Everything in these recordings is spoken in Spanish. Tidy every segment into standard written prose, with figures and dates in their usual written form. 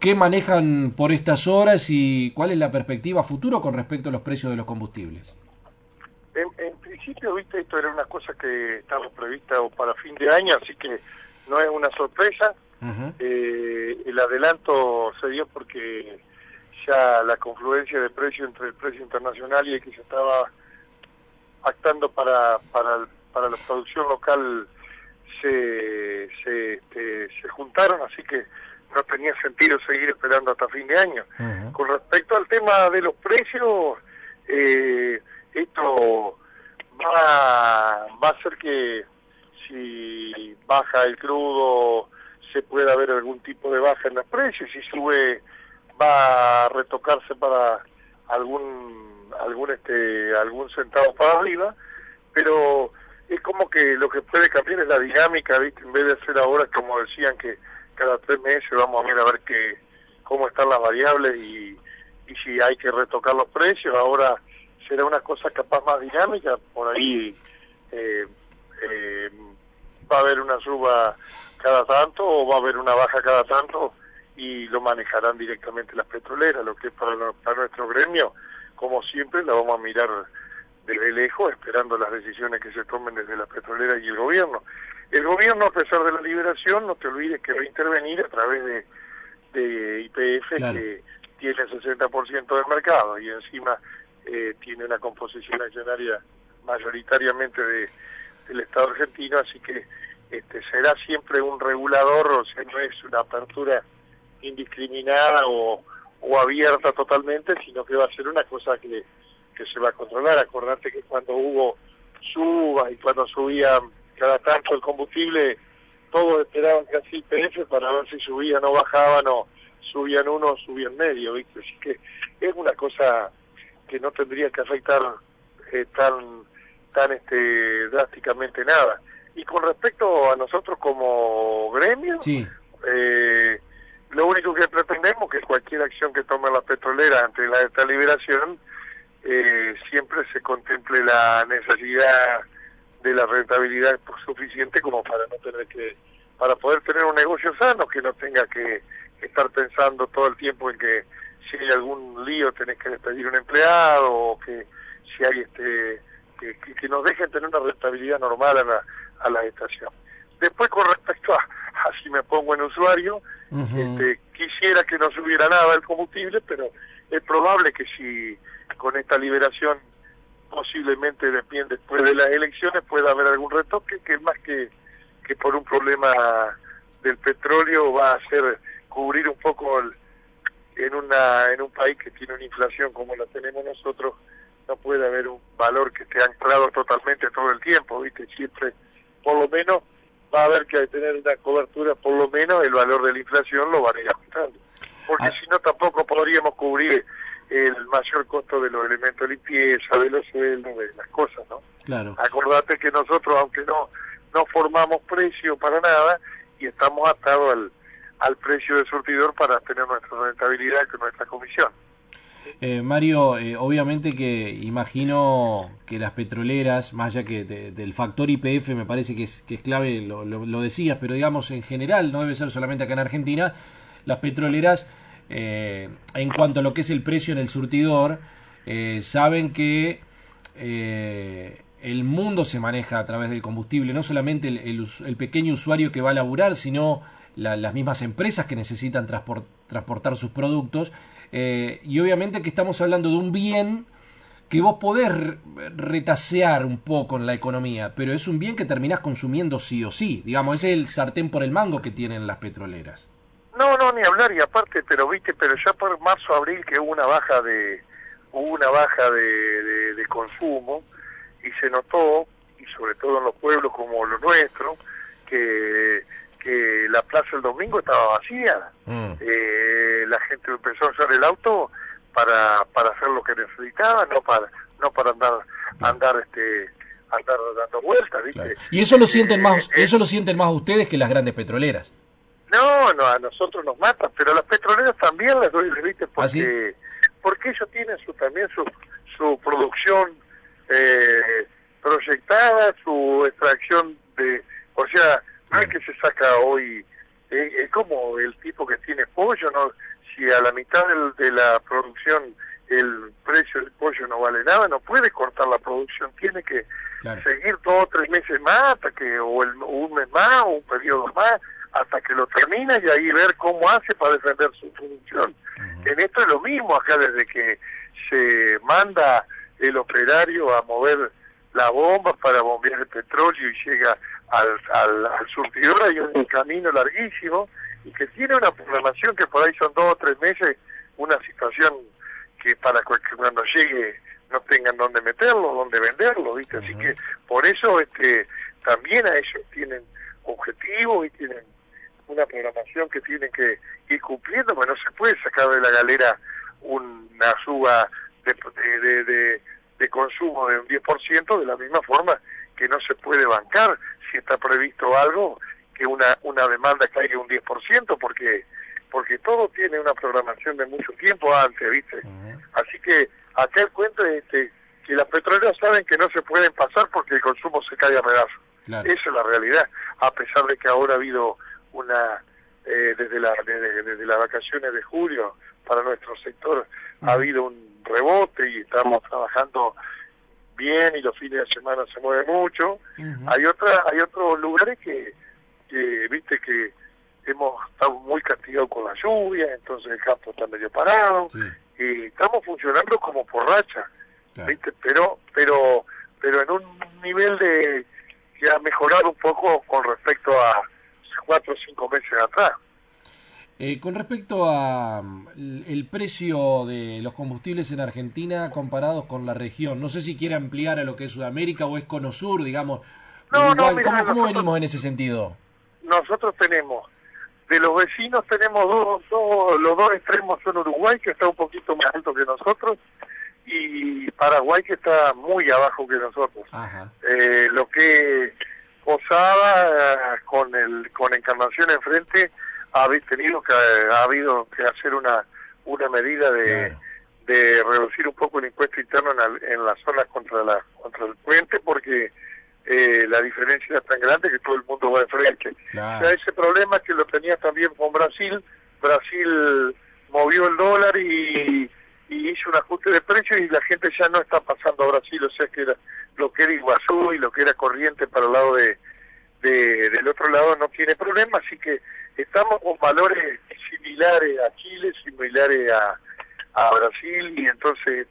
¿Qué manejan por estas horas y cuál es la perspectiva futuro con respecto a los precios de los combustibles? En principio, viste, esto era una cosa que estaba prevista para fin de año, así que no es una sorpresa. Uh-huh. El adelanto se dio porque ya la confluencia de precio entre el precio internacional y el que se estaba pactando para la producción local se juntaron, así que no tenía sentido seguir esperando hasta fin de año. Uh-huh. Con respecto al tema de los precios, esto va a hacer que si baja el crudo se pueda ver algún tipo de baja en los precios, si sube va a retocarse para algún centavo para arriba, pero es como que lo que puede cambiar es la dinámica, ¿viste? En vez de hacer ahora, como decían, que cada 3 meses vamos a ver cómo están las variables y si hay que retocar los precios. Ahora será una cosa capaz más dinámica, por ahí va a haber una suba cada tanto o va a haber una baja cada tanto y lo manejarán directamente las petroleras. Lo que es para nuestro gremio, como siempre, la vamos a mirar desde lejos, esperando las decisiones que se tomen desde las petroleras y el gobierno. El gobierno, a pesar de la liberación, no te olvides que va a intervenir a través de YPF, claro, que tiene el 60% del mercado y encima tiene una composición accionaria mayoritariamente del Estado argentino, así que será siempre un regulador, o sea, no es una apertura indiscriminada o abierta totalmente, sino que va a ser una cosa que se va a controlar. Acordate que cuando hubo subas y cuando subía cada tanto el combustible, todos esperaban que así YPF para ver si subían o bajaban, o subían uno o subían medio, ¿viste? Así que es una cosa que no tendría que afectar tan drásticamente nada. Y con respecto a nosotros como gremio, sí, lo único que pretendemos que cualquier acción que tome la petrolera ante esta liberación, siempre se contemple la necesidad de la rentabilidad suficiente como para poder tener un negocio sano, que no tenga que estar pensando todo el tiempo en que si hay algún lío tenés que despedir un empleado, o que si hay que nos dejen tener una rentabilidad normal a la estación. Después, con respecto a si me pongo en usuario, uh-huh, quisiera que no subiera nada el combustible, pero es probable que si con esta liberación posiblemente después de las elecciones pueda haber algún retoque, que más que por un problema del petróleo va a ser cubrir un poco en un país que tiene una inflación como la tenemos nosotros. No puede haber un valor que esté anclado totalmente todo el tiempo, ¿viste? Siempre, por lo menos, va a haber que tener una cobertura, por lo menos el valor de la inflación lo van a ir ajustando. Porque si no, tampoco podríamos cubrir el mayor costo de los elementos de limpieza, de los sueldos, de las cosas, ¿no? Claro. Acordate que nosotros, aunque no formamos precio para nada, y estamos atados al precio del surtidor para tener nuestra rentabilidad con nuestra comisión. Mario, obviamente que imagino que las petroleras, más allá que del factor YPF, me parece que es clave, lo decías, pero digamos en general, no debe ser solamente acá en Argentina, las petroleras, en cuanto a lo que es el precio en el surtidor, saben que el mundo se maneja a través del combustible, no solamente el pequeño usuario que va a laburar, sino las mismas empresas que necesitan transportar sus productos. Y obviamente que estamos hablando de un bien que vos podés retasear un poco en la economía, pero es un bien que terminás consumiendo sí o sí. Digamos, es el sartén por el mango que tienen las petroleras. No, ni hablar, y aparte, pero ya por marzo, abril, que hubo una baja de consumo, y se notó, y sobre todo en los pueblos como los nuestros, que la plaza el domingo estaba vacía. La gente empezó a usar el auto para hacer lo que necesitaba, no para andar dando vueltas, ¿viste? Claro. Y eso lo sienten más ustedes que las grandes petroleras. No, a nosotros nos matan, pero a las petroleras también las doy, ¿viste? Porque, ¿ah, sí? Porque ellos tienen también su producción proyectada, su extracción o sea, no es que se saca hoy Es como el tipo que tiene pollo, ¿no? Si a la mitad de la producción el precio del pollo no vale nada, no puede cortar la producción, tiene que seguir 2 o 3 meses más, hasta que o un mes más, o un periodo más, hasta que lo termina, y ahí ver cómo hace para defender su producción. En esto es lo mismo acá, desde que se manda el operario a mover la bomba para bombear el petróleo y llega al surtidor, hay un camino larguísimo y que tiene una programación que por ahí son 2 o 3 meses, una situación que para que cuando llegue no tengan dónde meterlo, dónde venderlo, ¿viste? Así que por eso también a ellos tienen objetivos y tienen una programación que tienen que ir cumpliendo, porque no se puede sacar de la galera una suba de consumo de un 10% de la misma forma que no se puede bancar si está previsto algo que una demanda caiga un 10%, porque todo tiene una programación de mucho tiempo antes, ¿viste? Así que acá el cuento es que las petroleras saben que no se pueden pasar porque el consumo se cae a pedazos. Esa es la realidad, a pesar de que ahora ha habido desde las vacaciones de julio para nuestro sector ha habido un rebote y estamos trabajando bien y los fines de semana se mueve mucho. Hay otros lugares que viste que hemos estado muy castigados con la lluvia, entonces el campo está medio parado y estamos funcionando como por racha, viste, pero en un nivel que ha mejorado un poco con respecto a 4 o 5 meses atrás. Con respecto a el precio de los combustibles en Argentina comparados con la región, no sé si quiere ampliar a lo que es Sudamérica o es Cono Sur, digamos. Uruguay, ¿cómo venimos en ese sentido? Nosotros tenemos, de los vecinos tenemos los dos extremos son Uruguay, que está un poquito más alto que nosotros, y Paraguay, que está muy abajo que nosotros. Lo que Posada con Encarnación enfrente ha habido que hacer una medida de reducir un poco el impuesto interno en las zonas contra el puente, porque la diferencia es tan grande que todo el mundo va de frente. O sea, ese problema que lo tenía también con Brasil movió el dólar y hizo un ajuste de precios y la gente ya no está pasando a Brasil, o sea que lo que era Iguazú y lo que era Corrientes para el lado del otro lado no tiene problema, así que estamos con valores similares a Chile, similares a Brasil, y entonces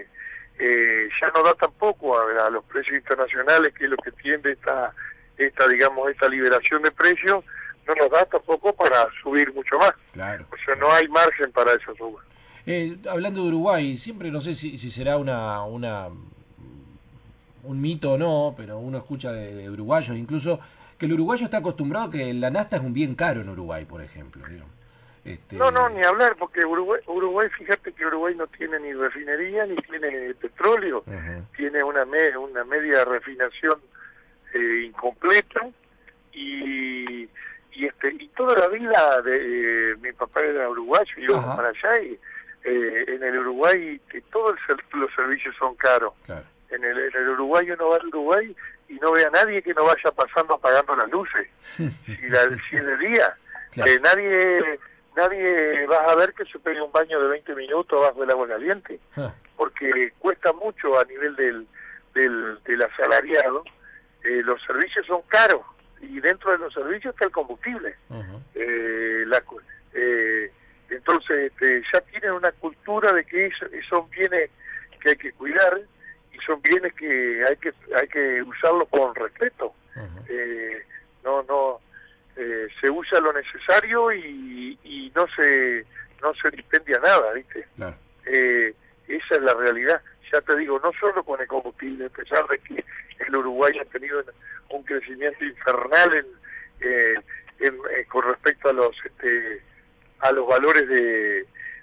ya no da tampoco a los precios internacionales, que es lo que tiende esta liberación de precios, no nos da tampoco para subir mucho más. O sea, no hay margen para eso suba. Hablando de Uruguay, siempre no sé si será un mito o no, pero uno escucha de uruguayos incluso que el uruguayo está acostumbrado a que la nafta es un bien caro en Uruguay, por ejemplo. No, ni hablar, porque Uruguay, fíjate que Uruguay no tiene ni refinería ni tiene petróleo, tiene una media refinación incompleta y toda la vida mi papá era uruguayo y íbamos para allá y en el Uruguay todos los servicios son caros. En el Uruguay uno va al Uruguay y no ve a nadie que no vaya pasando apagando las luces. Si es de día, nadie vas a ver que se pegue un baño de 20 minutos bajo el agua caliente, porque cuesta mucho a nivel del asalariado. Los servicios son caros y dentro de los servicios está el combustible. Entonces ya tienen una cultura de que son bienes que hay que cuidar y son bienes que hay que usarlos con respeto. Se usa lo necesario y no se dispendia nada, ¿viste? Esa es la realidad. Ya te digo, no solo con el combustible, a pesar de que el Uruguay ha tenido un crecimiento infernal con respecto a los valores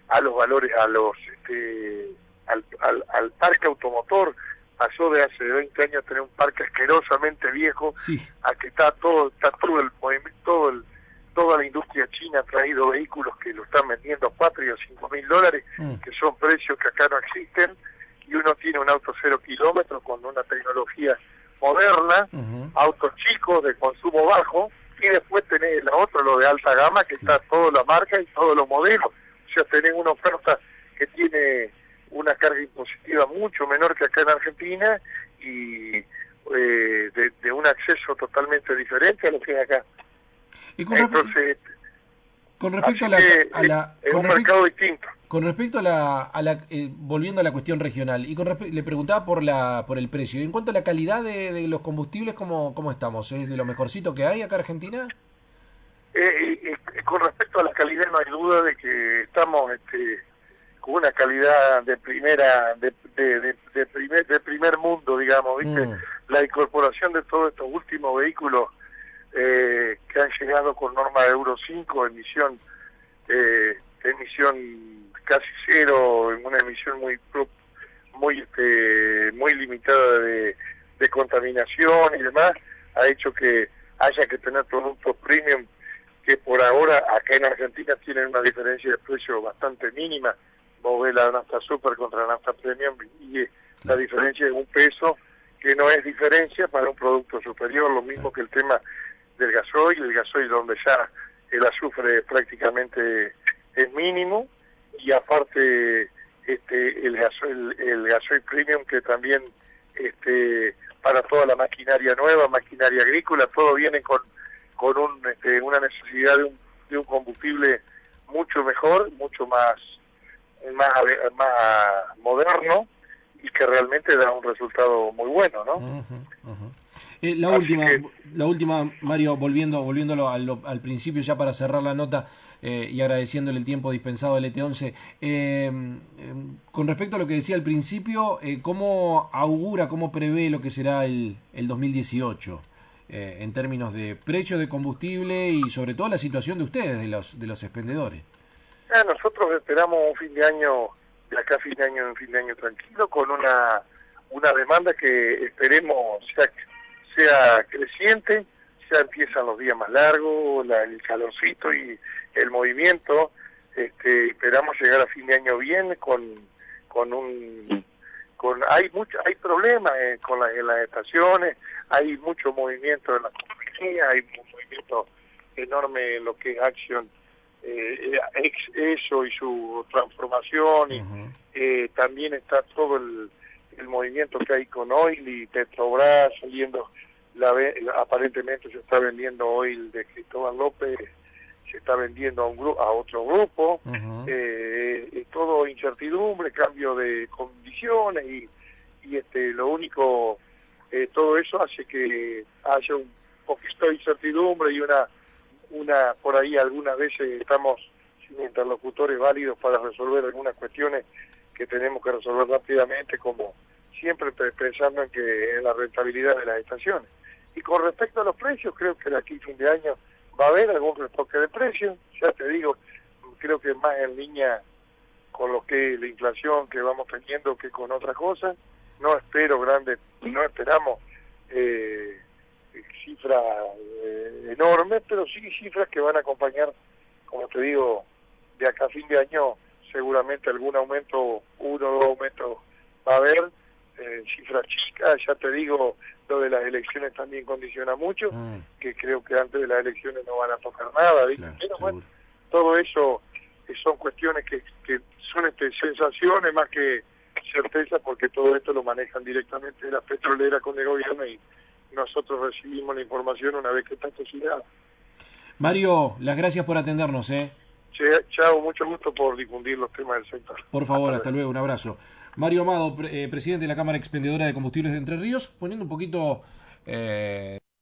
al parque automotor. Pasó de hace 20 años a tener un parque asquerosamente viejo a que está todo el movimiento, toda la industria china ha traído vehículos que lo están vendiendo a $4 o $5.000, que son precios que acá no existen, y uno tiene un auto 0 kilómetros con una tecnología moderna, autos chicos de consumo bajo, y después tenés lo otro, lo de de alta gama, que está toda la marca y todos los modelos. O sea, tenés una oferta que tiene una carga impositiva mucho menor que acá en Argentina y de un acceso totalmente diferente a lo que es acá. Y Entonces, con respecto es un mercado distinto. Con respecto volviendo a la cuestión regional, y le preguntaba por el precio. En cuanto a la calidad de los combustibles, ¿cómo estamos? ¿Es de lo mejorcito que hay acá en Argentina? Con respecto a la calidad, no hay duda de que estamos con una calidad de primera, de primer mundo, digamos, ¿viste? La incorporación de todos estos últimos vehículos que han llegado con norma Euro 5, emisión casi cero, en una emisión muy limitada de contaminación y demás, ha hecho que haya que tener productos premium que por ahora acá en Argentina tienen una diferencia de precio bastante mínima. Vos ves la nafta super contra la nafta premium y la diferencia es $1, que no es diferencia para un producto superior, lo mismo que el tema del gasoil, donde ya el azufre prácticamente es mínimo, y aparte el gasoil premium, que también para toda la maquinaria nueva, maquinaria agrícola, todo viene con una necesidad de un combustible mucho mejor, mucho más moderno, y que realmente da un resultado muy bueno, ¿no? La última, Mario, volviéndolo al principio, ya para cerrar la nota, y agradeciéndole el tiempo dispensado al ET11, con respecto a lo que decía al principio, ¿cómo augura, cómo prevé lo que será el 2018? En términos de precio de combustible y sobre todo la situación de ustedes, de los expendedores. Nosotros esperamos un fin de año tranquilo, con una demanda que esperemos sea creciente. Ya empiezan los días más largos, el calorcito y el movimiento. Esperamos llegar a fin de año bien hay problemas en las estaciones, hay mucho movimiento en la compañía, hay un movimiento enorme en lo que es Action, eso y su transformación, y también está todo el movimiento que hay con Oil y Petrobras saliendo, aparentemente se está vendiendo Oil de Cristóbal López, se está vendiendo a otro grupo, todo incertidumbre, cambio de condiciones y lo único, todo eso hace que haya un poquito de incertidumbre y una por ahí algunas veces estamos sin interlocutores válidos para resolver algunas cuestiones que tenemos que resolver rápidamente, como siempre pensando en la rentabilidad de las estaciones. Y con respecto a los precios, creo que de aquí a fin de año va a haber algún retoque de precios, ya te digo, creo que más en línea con lo que la inflación que vamos teniendo que con otras cosas. No esperamos cifras enormes, pero sí cifras que van a acompañar, como te digo, de acá a fin de año seguramente algún aumento, 1 o 2 aumentos va a haber, cifras chicas. Ya te digo, lo de las elecciones también condiciona mucho, que creo que antes de las elecciones no van a tocar nada, claro, pero bueno, todo eso son cuestiones que son sensaciones más que certeza, porque todo esto lo manejan directamente de la petrolera con el gobierno y nosotros recibimos la información una vez que está cocinada. Mario, las gracias por atendernos. Chao, mucho gusto por difundir los temas del sector. Por favor, hasta luego, un abrazo. Mario Amado, presidente de la Cámara Expendedora de Combustibles de Entre Ríos, poniendo un poquito